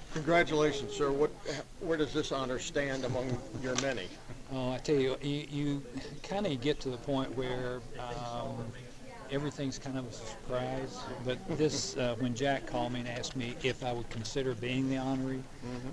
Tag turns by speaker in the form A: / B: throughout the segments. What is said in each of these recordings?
A: Congratulations, sir. Where does this honor stand among your many?
B: Oh, I tell you, you kind of get to the point where everything's kind of a surprise. But this, when Jack called me and asked me if I would consider being the honoree,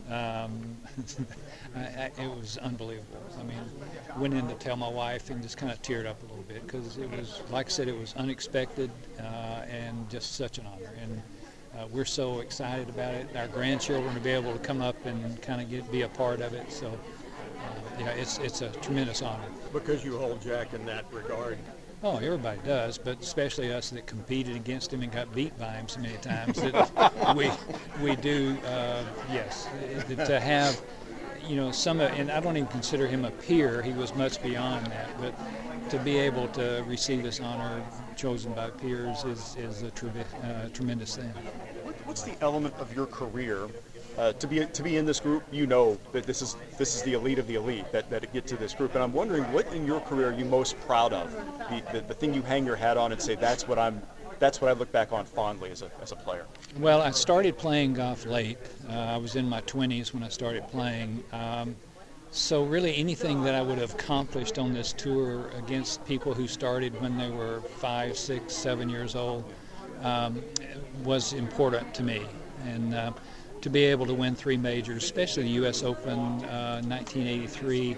B: it was unbelievable. I mean, went in to tell my wife and just kind of teared up a little bit because it was, like I said, it was unexpected and just such an honor. And we're so excited about it. Our grandchildren to be able to come up and kind of be a part of it. So, yeah, it's a tremendous honor.
A: Because you hold Jack in that regard.
B: Oh, everybody does, but especially us that competed against him and got beat by him so many times. That we do, yes. To have, and I don't even consider him a peer. He was much beyond that. But to be able to receive this honor chosen by peers is a tremendous thing.
C: What's the element of your career to be in this group? You know that this is the elite of the elite that it get to this group, and I'm wondering what in your career are you most proud of, the thing you hang your hat on and say that's what I look back on fondly as a player.
B: Well, I started playing golf late. I was in my 20s when I started playing. So really anything that I would have accomplished on this tour against people who started when they were 5, 6, 7 years old was important to me. And to be able to win 3 majors, especially the U.S. Open 1983,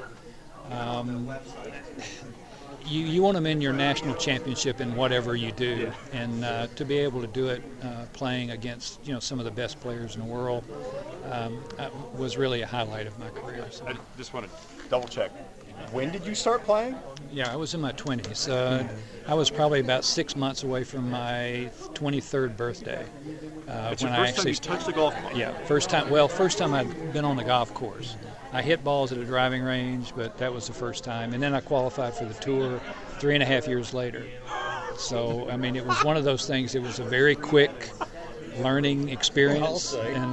B: you want them in your national championship in whatever you do. And to be able to do it playing against some of the best players in the world was really a highlight of my career. So.
C: I just want to double check. When did you start playing?
B: Yeah, I was in my 20s. I was probably about 6 months away from my 23rd birthday.
C: It's
B: when
C: your
B: I
C: first time
B: actually
C: you touched the golf ball?
B: Yeah, first time I'd been on the golf course. I hit balls at a driving range, but that was the first time. And then I qualified for the tour 3.5 years later. So, I mean, it was one of those things. It was a very quick learning experience.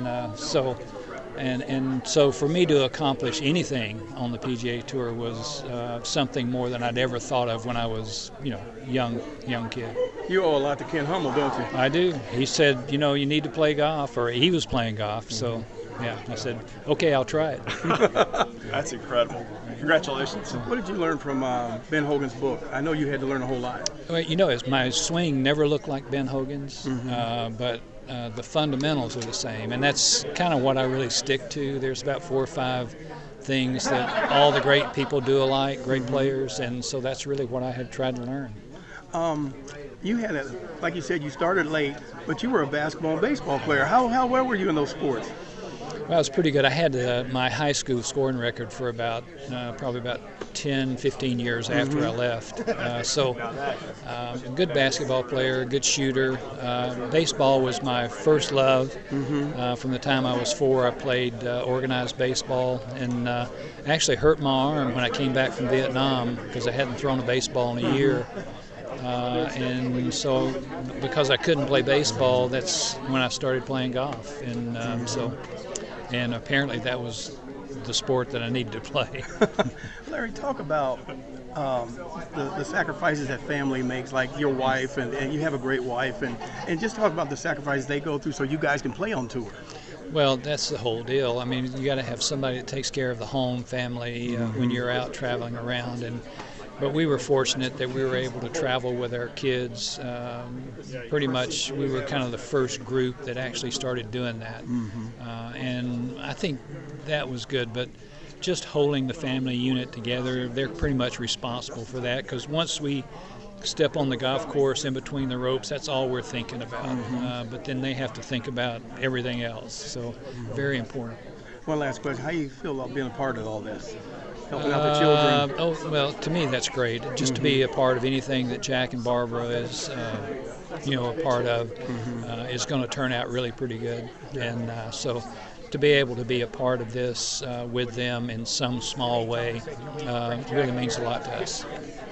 B: And so for me to accomplish anything on the PGA Tour was something more than I'd ever thought of when I was, young kid.
D: You owe a lot to Ken Hummel, don't you?
B: I do. He said, you need to play golf, or he was playing golf. So, yeah, I said, okay, I'll try it.
C: That's incredible. Congratulations.
D: What did you learn from Ben Hogan's book? I know you had to learn a whole lot.
B: Well, my swing never looked like Ben Hogan's, but the fundamentals are the same, and that's kind of what I really stick to. There's about 4 or 5 things that all the great people do alike, great players, and so that's really what I had tried to learn.
D: You had like you said, you started late, but you were a basketball and baseball player. How well were you in those sports?
B: Well, it was pretty good. I had my high school scoring record for probably about 10, 15 years after I left. A good basketball player, good shooter. Baseball was my first love. From the time I was 4, I played organized baseball, and actually hurt my arm when I came back from Vietnam because I hadn't thrown a baseball in a year. And so because I couldn't play baseball, that's when I started playing golf. And apparently that was the sport that I needed to play.
D: Larry, talk about the sacrifices that family makes, like your wife, and you have a great wife, and just talk about the sacrifices they go through so you guys can play on tour.
B: Well, that's the whole deal. I mean, you got to have somebody that takes care of the home family when you're out traveling around. But we were fortunate that we were able to travel with our kids. Pretty much, we were kind of the first group that actually started doing that. And I think that was good. But just holding the family unit together, they're pretty much responsible for that, because once we step on the golf course in between the ropes, that's all we're thinking about. But then they have to think about everything else. So very important.
D: One last question. How do you feel about being a part of all this? Helping out the children?
B: Well, to me that's great. Just to be a part of anything that Jack and Barbara is, a part of, is going to turn out really pretty good. And so to be able to be a part of this with them in some small way really means a lot to us.